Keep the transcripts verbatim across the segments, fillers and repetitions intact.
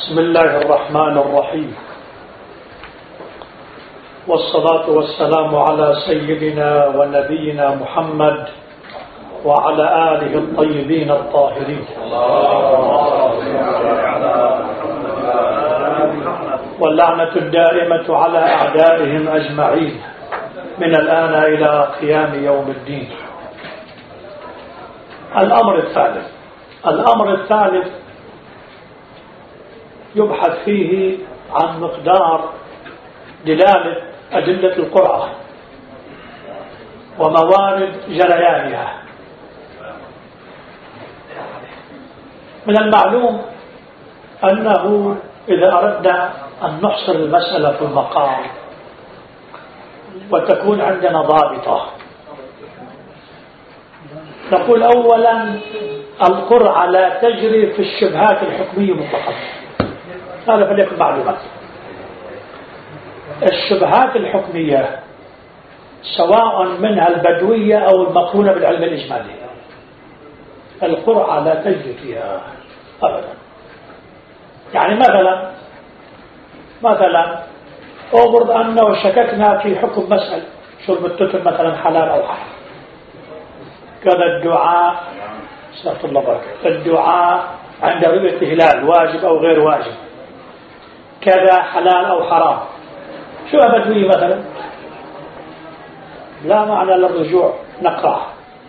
بسم الله الرحمن الرحيم، والصلاة والسلام على سيدنا ونبينا محمد وعلى آله الطيبين الطاهرين، واللعنة الدائمة على أعدائهم أجمعين من الآن إلى قيام يوم الدين. الأمر الثالث الأمر الثالث يبحث فيه عن مقدار دلالة أدلة القرآن وموارد جريانها. من المعلوم أنه إذا أردنا أن نحصر المسألة في المقام وتكون عندنا ضابطة، نقول أولا القرعة لا تجري في الشبهات الحكمية مطلقا، هذا فليكن معلومات. الشبهات الحكمية سواء منها البدوية أو المقرونة بالعلم الإجمالي، القرعة لا تجري فيها أبدا. يعني مثلا مثلا أفرض أنه شككنا في حكم مسألة شرب التتر مثلا حلال أو حرام، كذا الدعاء استغفر الله بركاته الدعاء عند رؤية الهلال واجب أو غير واجب، كذا حلال أو حرام. شو بدوي مثلا لا معنى للرجوع نقرأ،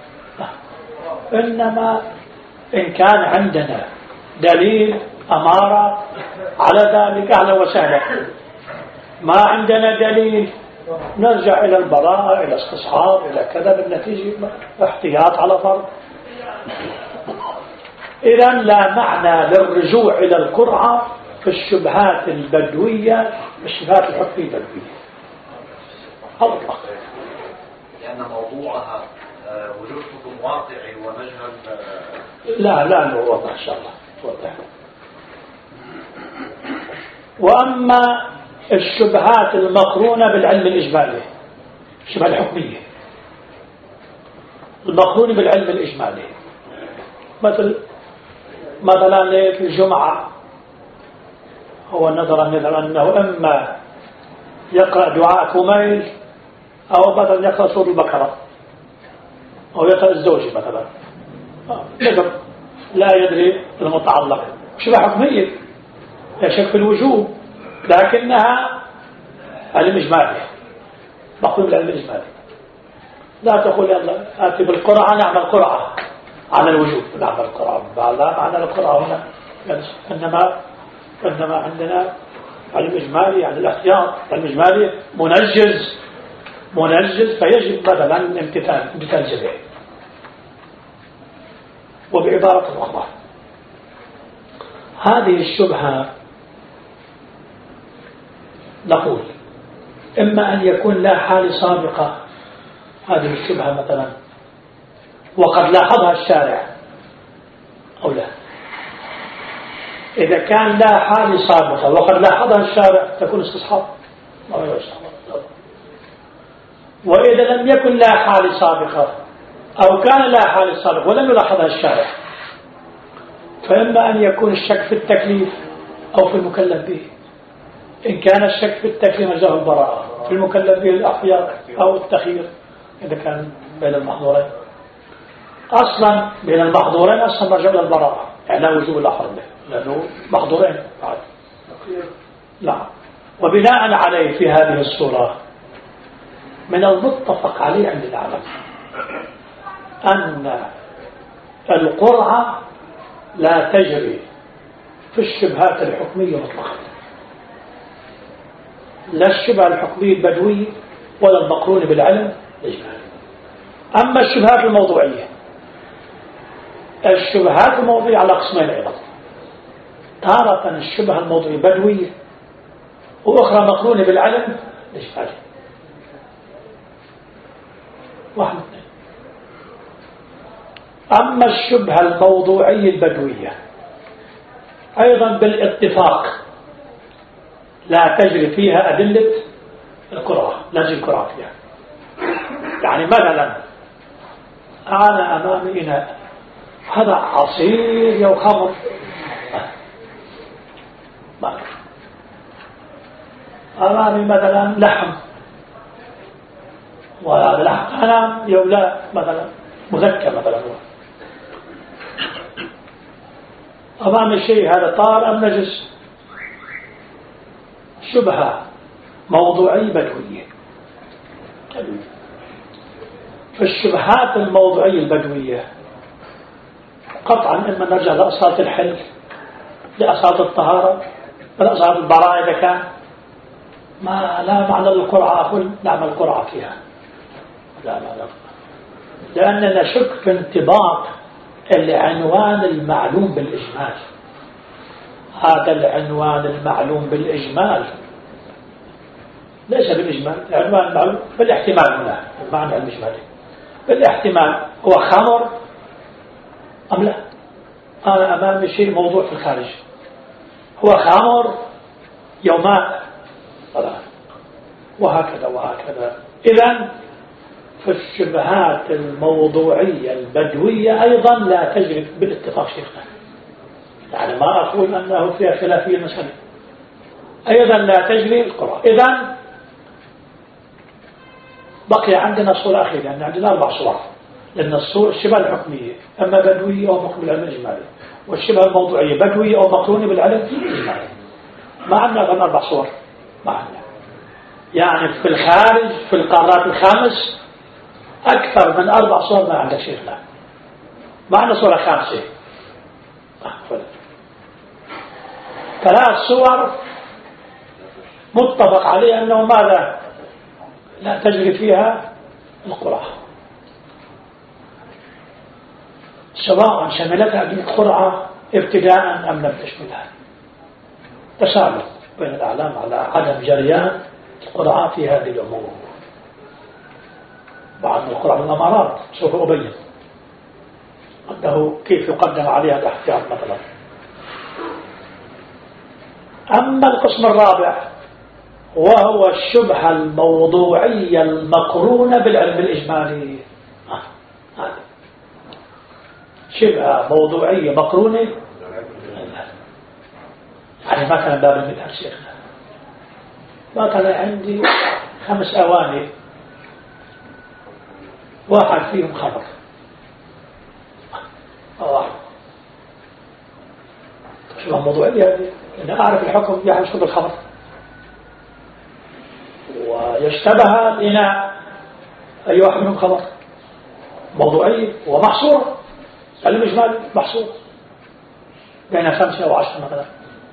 إنما إن كان عندنا دليل أمارة على ذلك أهلا وسهلا، ما عندنا دليل نرجع إلى البراءة إلى استصحاب إلى كذا، بالنتيجة احتياط على فرض. إذن لا معنى للرجوع إلى القرعة في الشبهات البدوية، الشبهات الحكمية البدوية أطلق، لأن موضوعها وجود حكم واقعي ومجهل. لا لا نوضح إن شاء الله توضح. وأما الشبهات المقرونة بالعلم الإجمالي، الشبهات الحكمية المقرونة بالعلم الإجمالي، مثل مثلا الجمعة، هو نظرا مثلا أنه إما يقرأ دعاء كميل أو مثلا يقرأ سورة البقرة أو يقرأ الزوجي مثلا، نظر لا يدري المتعلق. شبه حكمية لا شك في الوجوب، لكنها علم إجمالي مقرون بالعلم الإجمالي. لا تقول يلا آتي بالقرعة نعمل قرعة على الوجوب، نعمل قرعة لا معنى القرعة هنا، إنما إنما عندنا علم إجمالي يعني الاحتياط. علم إجمالي منجز منجز فيجب مثلا امتثال امتثال جميع. وبعبارة أخرى هذه الشبهة نقول إما أن يكون لا حال سابقة هذه الشبهة مثلا وقد لاحظها الشارع أو لا. إذا كان لا حال سابقة وقد لاحظها الشارع تكون استصحاب، وإذا لم يكن لا حال سابقة أو كان لا حال سابقة ولم يلاحظها الشارع، فإما أن يكون الشك في التكليف أو في المكلف به. إن كان الشك في التكليف مرجعه البراءة، في المكلف به الأحياء أو التخيير إذا كان بين المحظورين. أصلا بين المحظورين أصلا مرجع إلى البراءة، يعني لا وجوب الأحر به لأنه محظورين بعد. لا. وبناء عليه في هذه الصورة من المتفق عليه عند العلماء أن القرعة لا تجري في الشبهات الحكمية مطلقا، لا الشبهة الحكمية البدوية ولا المقرونة بالعلم الإجمالي. أما الشبهات الموضوعية، الشبهات الموضوعية على قسمين أيضا، تارة الشبهة الموضوعية بدوية وأخرى مقرونة بالعلم الإجمالي. واحد اثنين. أما الشبهة الموضوعية البدوية أيضا بالاتفاق لا تجري فيها أدلة القرآن، لا تجري القرآن فيها. يعني مثلا أنا أمامي إناء، هذا عصير أو خمر، ما أمامي مثلا لحم، وهذا لحم أنا يولى مثلا مذكر مثلا هو أمامي شيء هذا طار أم نجس، شبهة موضوعية بدوية. فالشبهات الموضوعية البدوية قطعا إما نرجع لأصالة الحل، لأصالة الطهارة، لأصالة البراءة إذا كان ما لا معنى للقرعة أقول نعمل قرعة فيها، لا لا لا، لأننا نشك في انطباق العنوان المعلوم بالإجمال. هذا العنوان المعلوم بالإجمال ليس بالإجمال، العنوان المعلوم بالاحتمال هنا المعنى الإجمالي بالاحتمال هو خمر أم لا؟ أنا أمامي شيء موضوع في الخارج، هو خمر يوماء وهكذا وهكذا. إذن فالشبهات الموضوعية البدوية أيضا لا تجري بالاتفاق شيخنا، يعني ما أقول أنه فيها خلافية مسألة، أيضا لا تجري القرآن. إذن بقي عندنا صورة أخيرة، يعني عندنا أربع صور، لأن الصور الشبه الحكمية أما بدوية أو مقرونة بالعلم الإجمالي، والشبه الموضوعية بدوية أو مقرونة بالعلم الإجمالي. ما عندنا غير أربع صور، ما عندنا يعني في الخارج في القارات الخامس أكثر من أربع صور ما عندك شيخنا، ما عندنا صورة خامسة. ثلاث صور متفق عليه أنه ماذا لا تجري فيها القرعة، سواء شملتها القرعة ابتداء أم لم تشملها، تساؤل بين الأعلام على عدم جريان القرعة في هذه الأمور. بعض القرعة من الأمارات سوف أبين أنه كيف يقدم عليها الاحتياط مثلا. أما القسم الرابع وهو الشبهة الموضوعية المقرونة بالعلم الإجمالي، آه. آه. شبهة موضوعية مقرونة، يعني مثلا باب المثال شيخنا، مثلا عندي خمس أواني واحد فيهم خبر واحد، شبهة موضوعية يعني أنا أعرف الحكم يعني شو بالخبر، ويشتبه الإناء أي واحد منهم خبر موضوعي ومحصور، علم إجمالي محصور بين خمسة أو عشرة مثلا.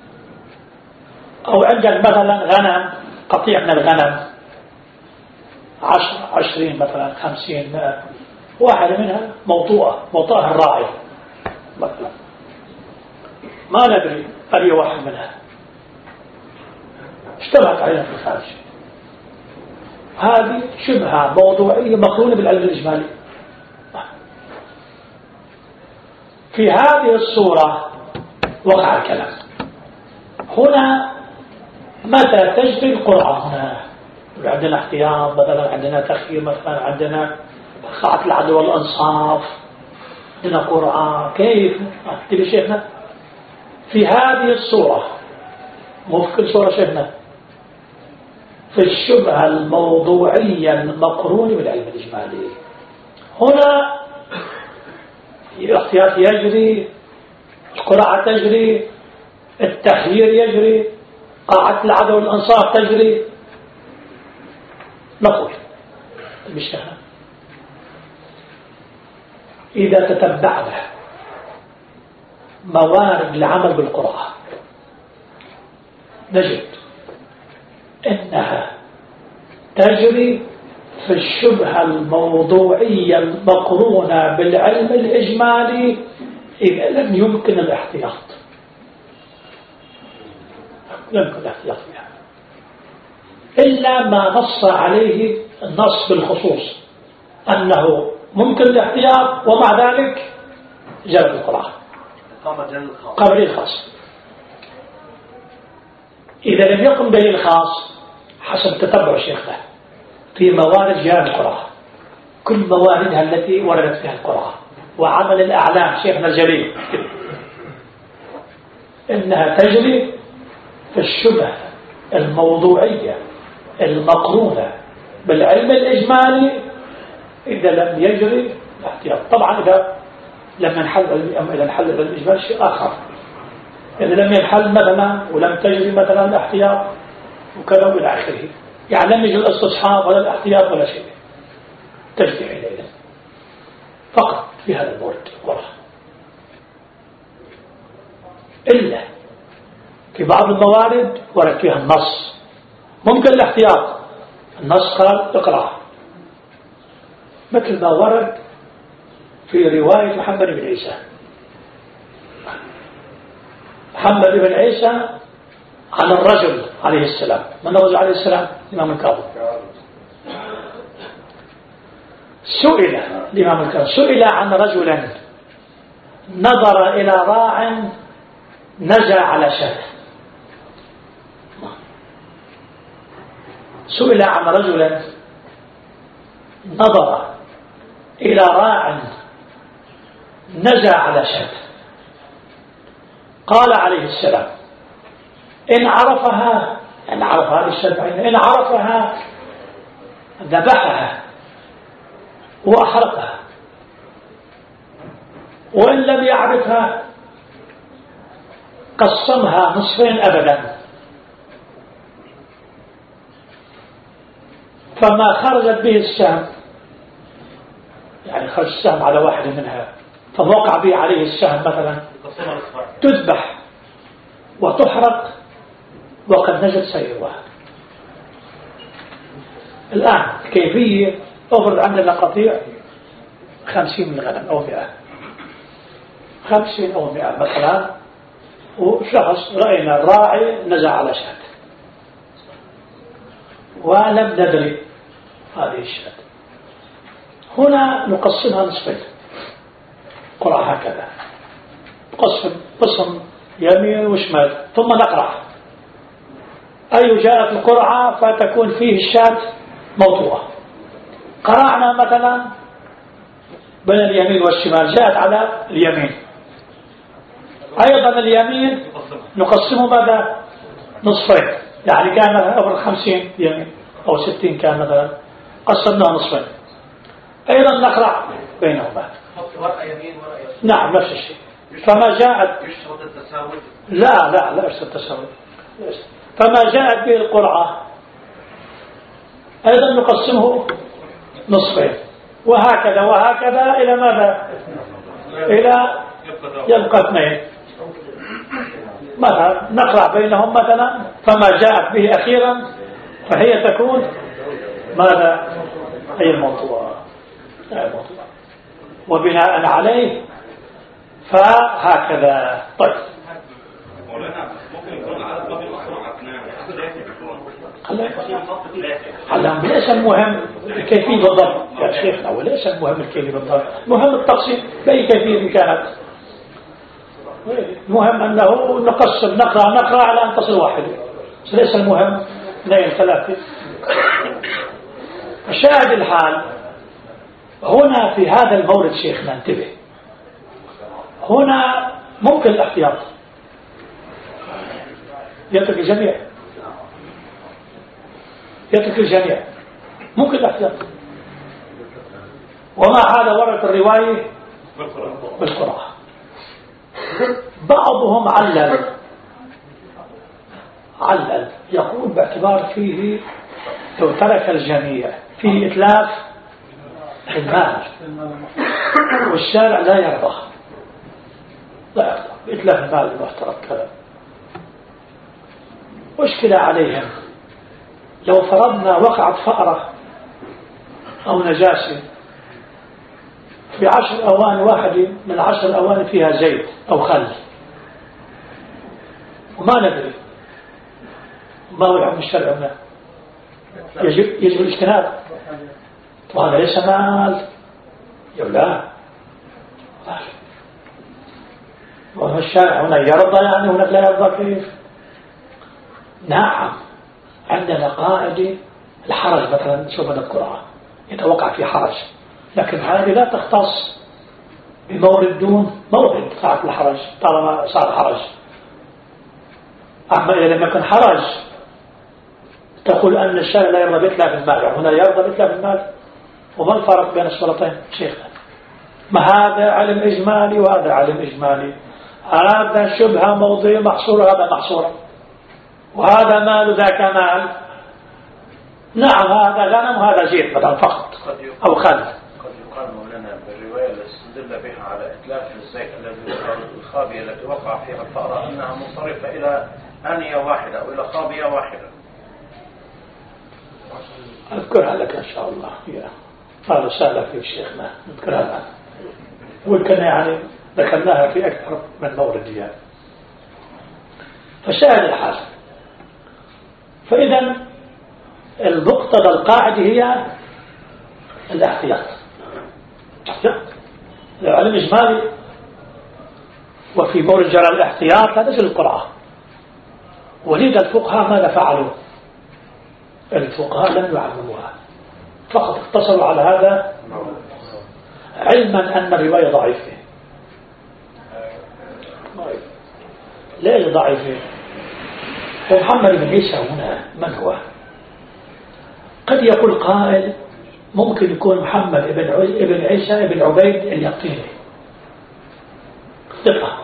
أو عندك مثلا غنم، قطيع من الغنم عشر عشرين مثلا خمسين مئة، واحدة منها موطوءة موطوءها الراعي مثلا، ما ندري أي واحد منها اشتبهت علينا في الخارج، هذه شبهة موضوعية مقرونة بالعلم الإجمالي. في هذه الصورة وقع الكلام. هنا متى تجري القرعة؟ هنا عندنا احتياط مثلا، عندنا تخيير مثلا، عندنا خاعة العدل والأنصاف، عندنا قرعة، كيف تبي شيخنا في هذه الصورة مو في كل صورة شيخنا، في الشبهة الموضوعية المقرونة بالعلم الإجمالي. هنا الاحتياط يجري، القرعة تجري، التخيير يجري، قاعة العدل والأنصاف تجري. نقول بشكل إذا تتبعنا موارد العمل بالقرعة نجد إنها تجري في الشبهة الموضوعية المقرونة بالعلم الإجمالي إذا لم يمكن الاحتياط، لم يمكن الاحتياط فيها إلا ما نص عليه النص بالخصوص أنه ممكن الاحتياط، ومع ذلك جرى القرعة قبل الخاص. إذا لم يقم به الخاص حسب تتبع شيخنا في موارد جهة القرعة، كل مواردها التي وردت فيها القرعة وعمل الأعلام شيخنا الجليل إنها تجري الشبه الموضوعية المقرونة بالعلم الإجمالي إذا لم يجري الاحتياط. طبعا إذا لم ينحل إذا انحل الإجمال شيء آخر. إذا لم ينحل مثلا ولم تجري مثلا الاحتياط وكذا إلى آخره، يعني لم يجري الاستصحاب ولا الاحتياط ولا شيء، تجري حينئذ فقط في هذا المورد والله. إلا في بعض الموارد ورد فيها النص ممكن الاحتياط، النص قال اقرأ، مثل ما ورد في رواية محمد بن عيسى. محمد بن عيسى عن الرجل عليه السلام. من الرجل عليه السلام؟ الإمام الكاظم. سئل الإمام الكاظم سئل عن رجل نظر إلى راع نزع على شاة. سئل عن رجل نظر إلى راع نزع على شاة، قال عليه السلام إن عرفها إن عرف هذه الشاة إن عرفها ذبحها وأحرقها، وإن لم يعرفها قسمها نصفين أبدا، فما خرجت به السهم، يعني خرج السهم على واحد منها فوقع به عليه السهم مثلا، تذبح وتحرق وقد نجت سيرها. الآن كيفية أفرض عندنا قطيع خمسين من الغنم أو مئة، خمسين أو مئة مثلا، وشخص رأينا الراعي نزع على شاة ولم ندري هذه الشاة، هنا نقسمها نصفين قرأ هكذا، قسم قسم يمين وشمال ثم نقرأ أي جاءت القرعة فتكون فيه الشاة موضوعة. قرأنا مثلا بين اليمين والشمال، جاءت على اليمين، أيضا اليمين نقسمه ماذا؟ نصفين، يعني كان مثلا أول خمسين يمين أو ستين كان مثلا، قسمناه نصفين، أيضا نقرأ بينهما. نعم نفس الشيء. فما جاءت يشترط التساوي؟ لا لا لا يشترط التساوي. فما جاءت به القرعة أيضا نقسمه نصفين، وهكذا وهكذا إلى ماذا؟ إلى يبقى اثنين مثلا، نقرأ بينهم مثلا، فما جاءت به أخيرا فهي تكون ماذا؟ هي الموضوع، وبناء عليه فهكذا. طيب هلا ليس المهم الكيفية بالضبط يا شيخنا، وليس المهم الكيفية بالضبط، مهم التقسيم بأي كيفية كانت، المهم أنه نقسم نقرأ نقرأ على أن تصل واحدة، ليس المهم اثنين ثلاثة. الشاهد الحال هنا في هذا المورد شيخنا انتبه، هنا ممكن الاحتياط يترك الجميع، يترك الجميع ممكن الاحتياط، وما هذا ورد الرواية بالقراءة. بعضهم علل علل يقول باعتبار فيه لو ترك الجميع فيه إتلاف المال، والشارع لا يرضى لا يرضى بإتلاف المال المحترم كذا. مشكلة عليهم لو فرضنا وقعت فأرة أو نجاسة في عشر أوان، واحدة من عشر الأوان فيها زيت أو خل وما ندري ما هو الحكم الشرعي هنا، يجب, يجب الاجتناب، وهذا ليس مال يقول لا، وهو الشارع هنا يرضى يعني هناك لا يرضى كيف؟ نعم عندنا قاعدة الحرج مثلا سوف نذكرها إذا وقع في حرج، لكن هذه لا تختص بمورد دون مورد ساعة الحرج طالما صار حرج. أما إذا لم يكن حرج تقول أن الشارع لا يرضى بإتلاف المال، هنا يرضى بإتلاف المال. وما الفرق بين الصورتين شيخنا؟ ما هذا علم إجمالي وهذا علم إجمالي، هذا شبهة موضوع محصورة هذا محصورة، وهذا مال ذاك مال. نعم هذا غنم وهذا زيت مثلا فقط أو خل. قد يقال مولانا بالرواية التي استدل بها على إتلاف الزيت الذي الخابية التي وقع فيها الفأرة أنها منصرفة إلى آنية واحدة أو إلى خابية واحدة. أذكرها لك إن شاء الله. هذا سهل في شيخنا نذكرها الآن، وكنا يعني ذكرناها في أكثر من مورد يعني. فشاهد الحال. فإذا المقتضى القاعدة هي الاحتياط. العلم إجمالي وفي مورد جرى الاحتياط هذا في القرآن. ولذا الفقهاء ماذا فعلوا؟ الفقهاء لم يعلموها، فقط اقتصروا على هذا علما أن الرواية ضعيفة. ليش ضعيفة؟ محمد بن عيسى هنا من هو؟ قد يقول قائل ممكن يكون محمد بن عيسى بن عبيد اليقطيني ثقة.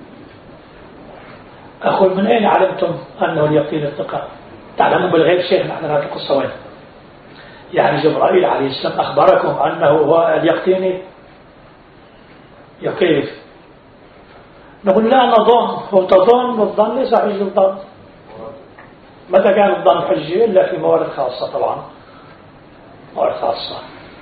أقول من أين علمتم أنه اليقطيني الثقة؟ تعلمون بالغيب شيء. نحن هذه القصة وين؟ يعني جبرائيل عليه السلام أخبركم أنه هو اليقطيني؟ يا كيف؟ نقول لا نظن. هو تظن والظن ليس حجة الظن. متى كان الظن حجة؟ إلا في موارد خاصة طبعا، موارد خاصة.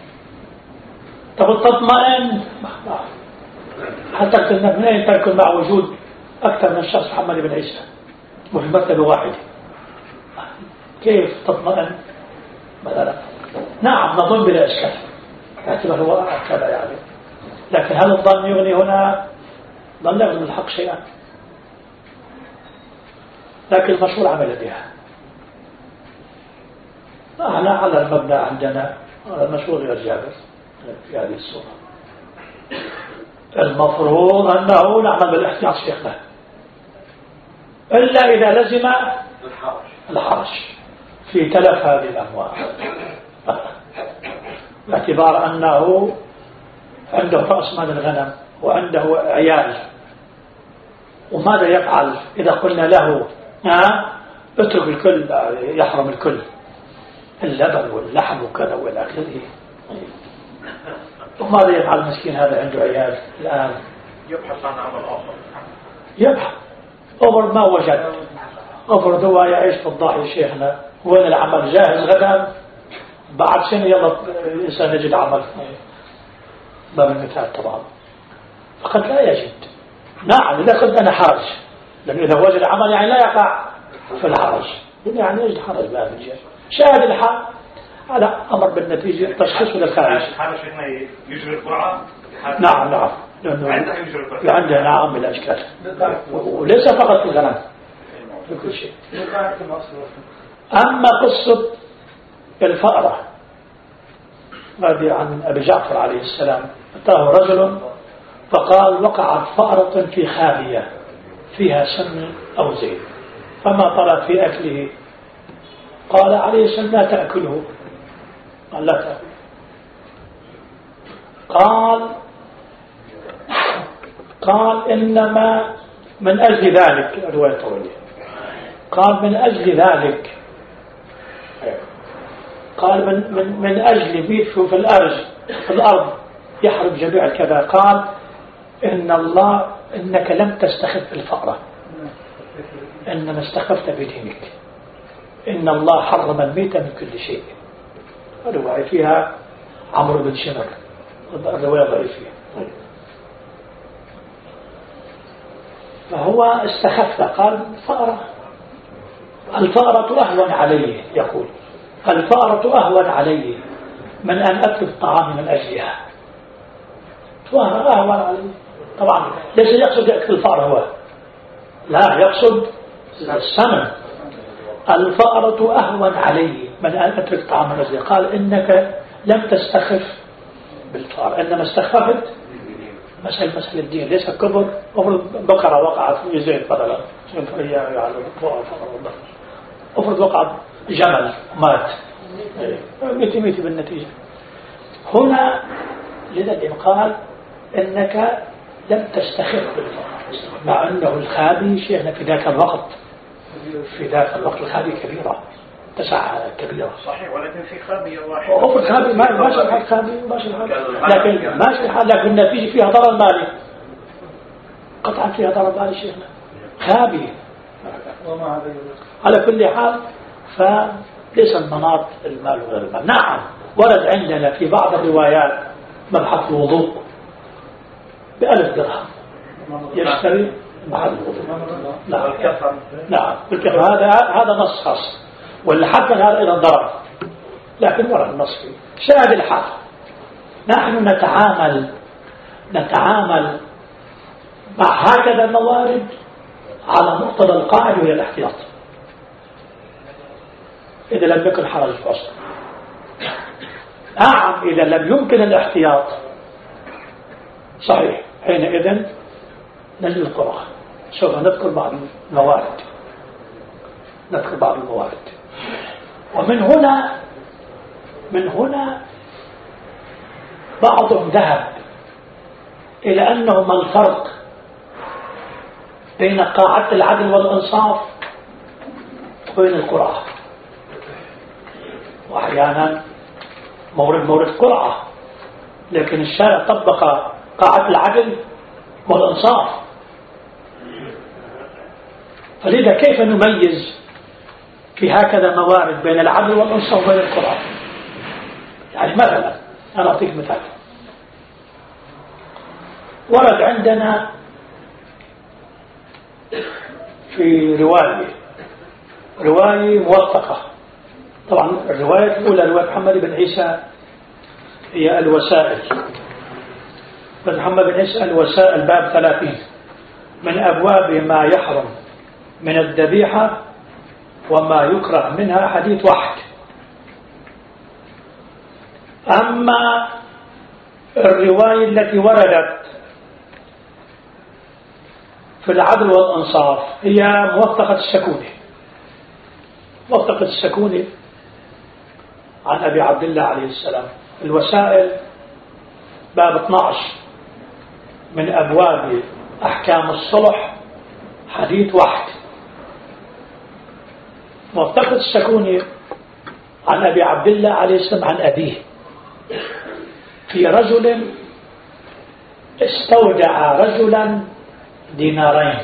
تقول تطمئن حتى تكون منين تركن مع وجود أكثر من شخص محمد بن عيسى وفي مرتبة واحدة. كيف تطمئن مثلا؟ نعم نظن بلا إشكال اعتبر هو كذا يعني، لكن هل الظن يغني هنا؟ ظن لا يغني الحق شيئا. لكن المشهور عمل بها. أنا على المبنى عندنا المشهور غير جابر في هذه الصورة. المفروض أنه نعمل بالاحتياط شيخنا إلا إذا لزم الحرج في تلف هذه الأموال، باعتبار أنه عنده رأس مال الغنم وعنده عيال. وماذا يفعل إذا قلنا له ها اترك الكل؟ يحرم الكل، اللبن واللحم وكذا والى اخره. وماذا يفعل مسكين هذا عنده عيال الآن؟ يبحث عن عمل آخر. يبحث أمر ما وجد. أفرض هو يعيش في الضاحية شيخنا، وين العمل جاهز غدا بعد سنة يلا الإنسان يجد عمل. باب المثال طبعا. فقد لا يجد. نعم إذا كنت أنا حرج، لأن إذا وجد عمل يعني لا يقع في الحرج، يعني يجد حرج بهذا الجهة. شاهد الحال هذا أمر بالنتيجة تشخيص للخارج. هذا شيخنا يجري القرعة. نعم نعم عنده يجري القرعة. عنده نعم بلا إشكال، وليس فقط في الغنم في كل شيء. أما قصة الفأرة هذه عن أبي جعفر عليه السلام. أتاه رجل فقال وقعت فأرة في خابية فيها سمن أو زيت فما طلب في أكله. قال عليه السلام لا تأكله. قال لا تأكله. قال قال إنما من أجل ذلك الرواية طويلة. قال من أجل ذلك قال من من من أجل بيت في الأرض في الأرض يحرم جميع الكذا. قال إن الله إنك لم تستخف الفأرة إنما استخفت بدينك. إن الله حرم الميت من كل شيء. الرواية فيها عمرو بن شمر، الرواية ضعيفة. فهو استخف قال الفأرة الفأرة أهون علي. يقول الفأرة أهون علي من أن أكل الطعام من أجلها. فأرة أهون علي. طبعا ليس يقصد يأكل الفأرة هو، لا يقصد السمن. الفأرة أهون علي من أن أترك طعام من أجلها. قال إنك لم تستخف بالفأرة إنما استخفت مسألة مسألة الدين ليس كبر. أفرض بقرة وقعت في زيت مثلا يعني أفرض وقعت جمل مات ميتي ميتي بالنتيجة. هنا لذا قال إنك لم تستخف بالفرق، مع أنه الخابي شيئا في ذاك الوقت في ذاك الوقت الخابي كبيرة تسع كبيرة صحيح، ولكن في خابية واحدة أفرض خابي ما ماشي الحال خابي ماشي الحال، لكن ماشي الحال لكن النتيجة فيها ضرر مالي قطعا فيها ضرر مالي شيخنا خابي. على كل حال فليس المناط المال وغير المال. نعم ورد عندنا في بعض الروايات مبحث الوضوء بألف درهم يشتري مع الوضوء. نعم نعم بالكفر هذا هذا نص خاص، ولا حتى هذا أيضا ضرر، لكن ورد النص فيه. شاهد الحال نحن نتعامل نتعامل مع هكذا الموارد على مقتضى القاعدة وهي الاحتياط إذا لم يكن حرج فصل. نعم إذا لم يمكن الاحتياط صحيح حينئذ نجد القرآن. سوف نذكر بعض الموارد نذكر بعض الموارد ومن هنا من هنا بعضهم ذهب إلى أنه ما الفرق بين قاعدة العدل والإنصاف وبين القرآن. وأحيانا مورد مورد قرعة، لكن الشارع طبق قاعدة العدل والإنصاف، فلذا كيف نميز في هكذا موارد بين العدل والإنصاف وبين القرآن؟ يعني مثلا أنا أعطيك مثال. ورد عندنا في رواية رواية موثقة، طبعا الرواية الأولى رواية محمد بن عيسى هي الوسائل، محمد بن عيسى الوسائل باب ثلاثين من أبواب ما يحرم من الذبيحة وما يكره منها حديث واحد. أما الرواية التي وردت في العدل والإنصاف هي موثقة السكوني موثقة السكوني عن أبي عبد الله عليه السلام. الوسائل باب اثني عشر من أبواب أحكام الصلح حديث واحد. موثقة السكوني عن أبي عبد الله عليه السلام عن أبيه في رجل استودع رجلا دينارين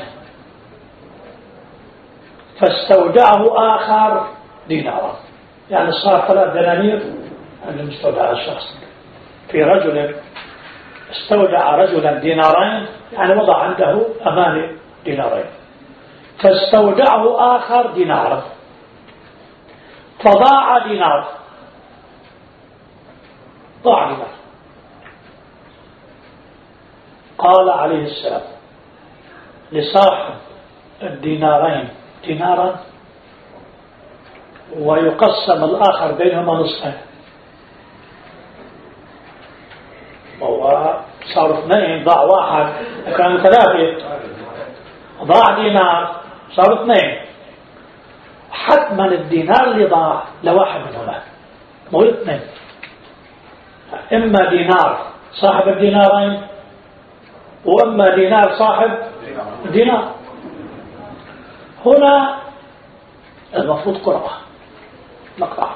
فاستودعه آخر دينارا، يعني صار ثلاث دنانير اللي مستودع الشخص. في رجل استودع رجلا دينارين يعني وضع عنده أمانة دينارين، فاستودعه آخر دينارا فضاع دينار ضاع دينار. قال عليه السلام لصاحب الدينارين دينارا ويقسم الآخر بينهما نصفين. هو صار اثنين ضاع واحد وكانوا ثلاثة، ضاع دينار صار اثنين، حتما الدينار اللي ضاع لواحد منهما مو الاثنين، إما دينار صاحب الدينارين وإما دينار صاحب دينار. هنا المفروض قرعة نقطع،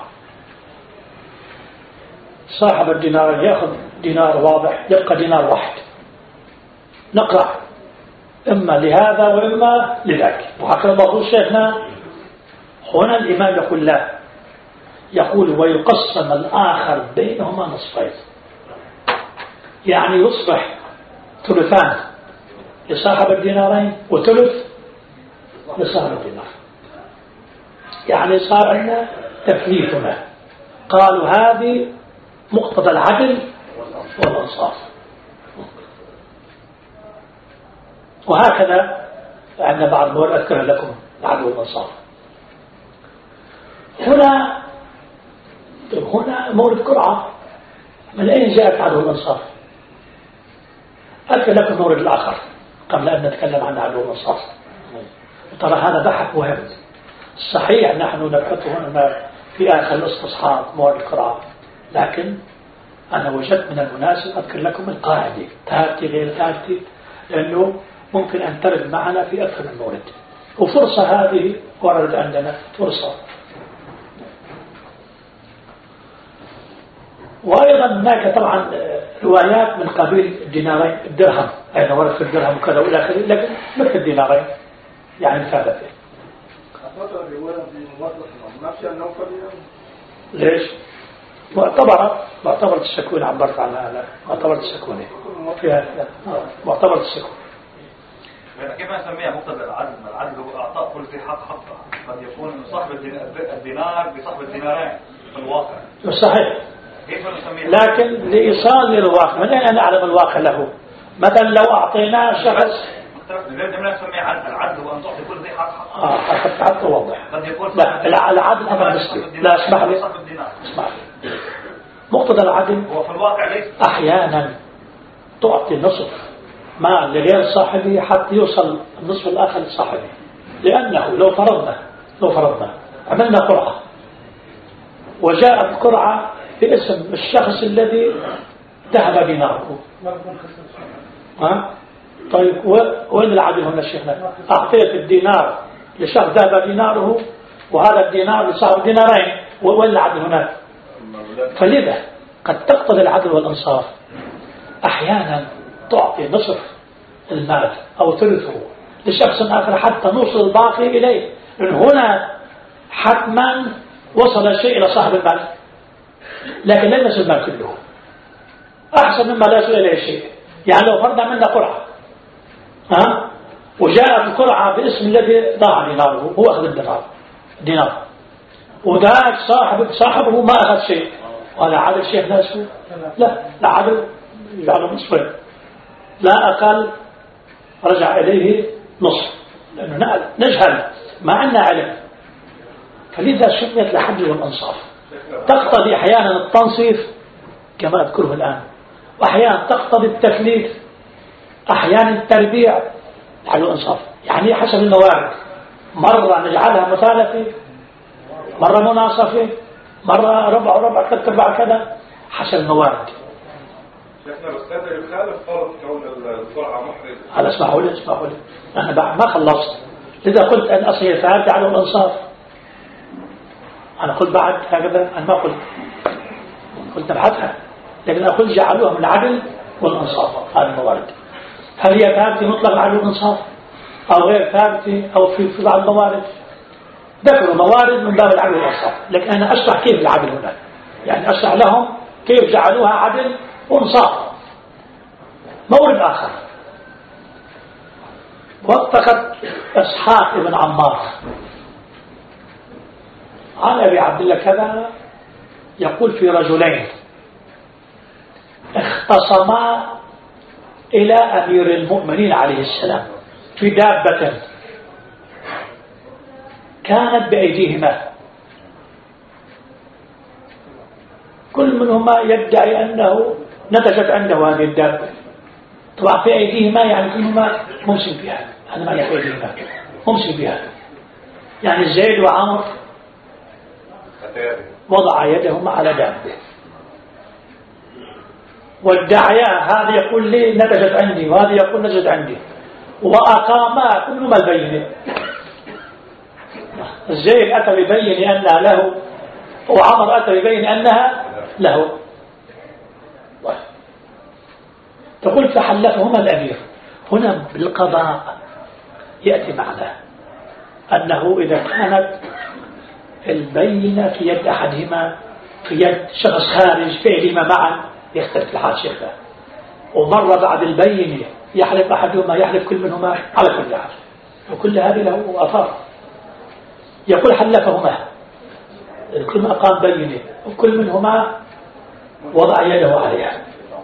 صاحب الدينار يأخذ دينار واضح يبقى دينار واحد، نقرأ إما لهذا وإما لذاك. وهكذا المفروض شيخنا هنا الإمام يقول لا، يقول ويقسم الآخر بينهما نصفين، يعني يصبح ثلثان لصاحب الدينارين وثلث لصاحب الدينار، يعني صار عندنا تثليثنا. قالوا هذه مقتضى العدل والإنصاف. وهكذا عندنا بعض الموارد أذكر لكم العدل والإنصاف. هنا هنا مورد قرعة، من أين جاءت عدل والإنصاف؟ أذكر لكم المورد الآخر قبل أن نتكلم عن عدو الأنصاف. ترى هذا بحث مهم صحيح، نحن نبحثه هنا في آخر الاستصحاب مورد القرآن، لكن أنا وجدت من المناسب أذكر لكم القاعدة تابتي غير تابتي، لأنه ممكن أن ترد معنا في أكثر من مورد، وفرصة هذه ورد عندنا فرصة. وأيضا هناك طبعا روايات من قبيل الدينارين الدرهم، أين ورد في الدرهم وكذا وإلى آخره، لكن مثل الدينارين يعني ثابتة. ليش؟ معتبرة معتبرة السكون، عبرت عنها معتبرة السكون فيها معتبرة السكون. كيف نسميها مقتضى العدل؟ العدل هو اعطاء كل ذي حق حقه، قد يكون صاحب الدينار بصاحب الدينارين في الواقع. صحيح. كيف نسميها؟ لكن لإيصال للواقع، من أين نعلم الواقع له؟ مثلا لو أعطيناه شخص لماذا نسميه عدل؟ العدل هو أن تعطي كل ذي حق حقه. اه حتى توضح. قد يكون لا العدل أمر نسبي. لا اسمح لي اسمح لي مقتضى العدل هو في الواقع ليس أحيانا تعطي نصف مال لغير صاحبه حتى يوصل النصف الآخر لصاحبه، لأنه لو فرضنا لو فرضنا عملنا قرعة وجاءت قرعة باسم الشخص الذي ذهب ديناره، ها طيب وين العدل هنا شيخنا؟ أعطيت الدينار لشخص ذهب ديناره وهذا الدينار لصاحب دينارين، وين العدل هناك؟ فلذا قد تقتضي العدل والإنصاف أحيانا تعطي نصف المال أو ثلثه لشخص آخر حتى نوصل الباقي إليه، لأن هنا حتما وصل الشيء إلى صاحب المال، لكن لم يصل المال كله، أحسن مما لا يصل إليه شيء. يعني لو فرضنا منا قرعة ها وجاءت القرعة باسم الذي ضاع ديناره، هو أخذ الدينار دينار وذاك صاحب صاحبه ما أخذ شيء، وهذا عدل شيخ ناسه؟ لا لا عدل يجعله نصفين، لا أقل رجع إليه نصف، لأنه نجهل ما عندنا علم. فلذا سميت العدل والإنصاف، تقتضي أحيانا التنصيف كما أذكره الآن، وأحيانا تقتضي التكليف، أحيانا التربيع العدل والإنصاف، يعني حسب الموارد، مرة نجعلها مثالثة، مرة مناصفة، مرة ربع وربع ثلاث أرباع كذا حسب الموارد. شيخنا بس هذا يخالف فرض كون القرعة محرجة. هذا اسمحوا لي اسمحوا لي أنا بعد ما خلصت، لذا قلت أن أصل ثابتة على الإنصاف. أنا قلت بعد هكذا، أنا ما قلت قلت نبحثها، لكن أقول جعلوها من العدل والإنصاف هذه الموارد. هل هي ثابتة مطلق العدل والإنصاف أو غير ثابتة أو في في بعض الموارد؟ ذكروا موارد من باب العدل والإنصاف، لكن أنا أشرح كيف العدل هنا، يعني أشرح لهم كيف جعلوها عدل وإنصاف. مورد آخر وثقت إسحاق بن عمار عن أبي عبد الله كذا يقول في رجلين اختصما إلى أمير المؤمنين عليه السلام في دابة كانت بأيديهما، كل منهما يدعي أنه نتجت عنده هذه الدابة، طبعا في أيديهما يعني كلهما ممسك بها، هذا ما في أيديهما ممسك بها، يعني زيد وعمر وضع يدهما على دابة والدعياء، هذا يقول لي نتجت عندي وهذا يقول نتجت عندي، وأقاما كلهما البينة. زيد أتى ببين أنها له وعمر أتى ببين أنها له. تقول فحلفهما الأمير. هنا بالقضاء يأتي معنا أنه إذا كانت البينة في يد أحدهما في يد شخص خارج في يدهما معا يختلف الحال شيخنا، ومرة بعد البينة يحلف أحدهما يحلف كل منهما على كل حال، وكل هذه له أثار. يقول حلفهما كل ما قام بينه وكل منهما وضع يده عليها،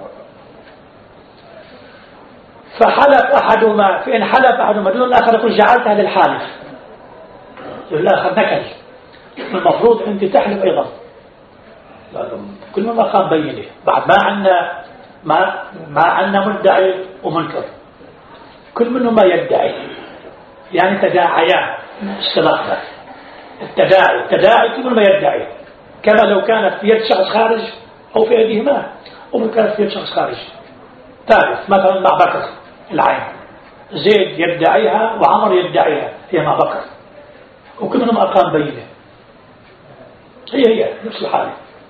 فحلف أحدهما، فإن حلف أحدهما دون الآخر يقول جعلتها للحالف، يقول الآخر نكل، المفروض أنت تحلف أيضا، كل ما قام بينه بعد ما عنا ما ما عنا مدعي ومنكر، كل منهما يدعي، يعني تداعيان اصطلاحا. التداعي التداعي كل منهما يدعي، كما لو كانت في يد شخص خارج أو في يدهما، أو كانت في يد شخص خارج. ثالث مثلا مع بكر العين، زيد يدعيها وعمر يدعيها، هي مع بكر، وكل منهم أقام بينه، هي هي نفس الحالة.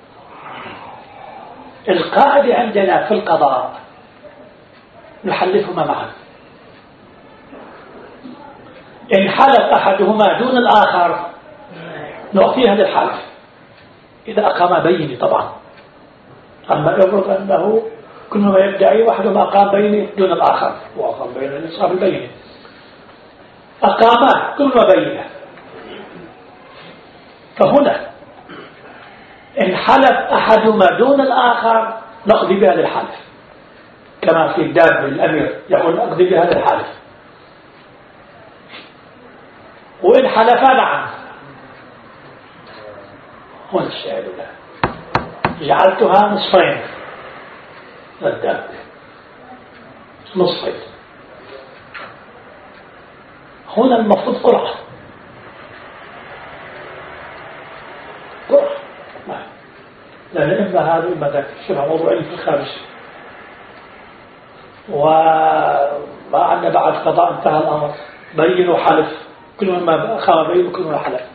القاعدة عندنا في القضاء نحلفهما معا، إن حلف أحدهما دون الآخر نعطيه هذا الحلف إذا أقام بينه طبعا. أما يفرض أنه كل ما يدعي واحدهما أقام بينه دون الآخر، وأقام بينه الإصراف البينه، أقاما كل ما بينه، فهنا إن حلف أحدهما دون الآخر نقضي بهذا الحلف، كما في الداب الأمير يقول أقضي بهذا الحلف. وإن حلفا معا، هنا الشعر له جعلتها نصفين، الداب نصفين، هنا المفروض قرعة، قرعة، لأن إما هذا إما ذاك شبه موضوعين في الخارج، وما عندنا بعد قضاء انتهى الأمر، بين وحلف، كل ما خام بين وكل ما حلف.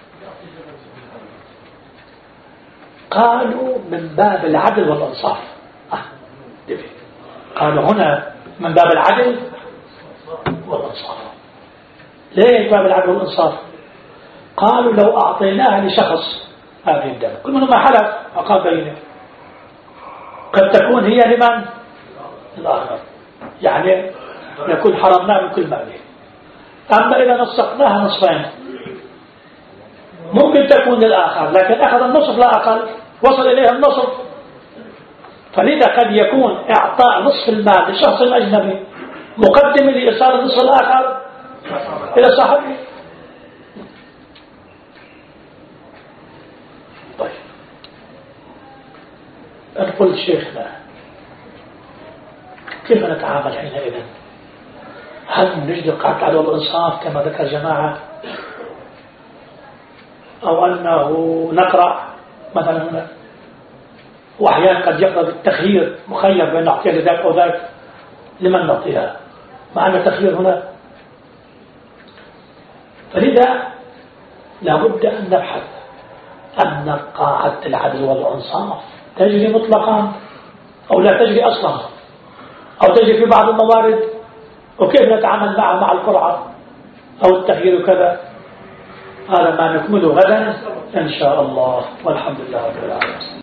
قالوا من باب العدل والإنصاف، آه. قالوا هنا من باب العدل والإنصاف. ليه باب العدل والإنصاف؟ قالوا لو أعطيناها لشخص هذه الدم كل من ما حلف أقام بينه، قد تكون هي لمن؟ الآخر، يعني يكون حرمناه من كل ماله. أما إذا نسقناها نصفين ممكن تكون للآخر، لكن أخذ النصف لا أقل، وصل إليها النصف، فلذا قد يكون إعطاء نصف المال لشخص أجنبي مقدم لإيصال النصف الآخر إلى صاحبه. طيب نقول شيخنا كيف نتعامل حينئذ؟ هل نجد قاعدة العدل والإنصاف كما ذكر جماعة، أو أنه نقرأ مثلا هنا، وأحيانا قد يقرأ بالتخيير مخير بين نعطيها لذاك أو ذاك، لمن نعطيها؟ معنى تخيير هنا. فلذا لابد أن نبحث أن قاعدة العدل والإنصاف تجري مطلقا أو لا تجري أصلا، أو تجري في بعض الموارد، وكيف نتعامل معها مع القرعة أو التخيير وكذا. هذا ما نكمله غدا إن شاء الله، والحمد لله رب العالمين.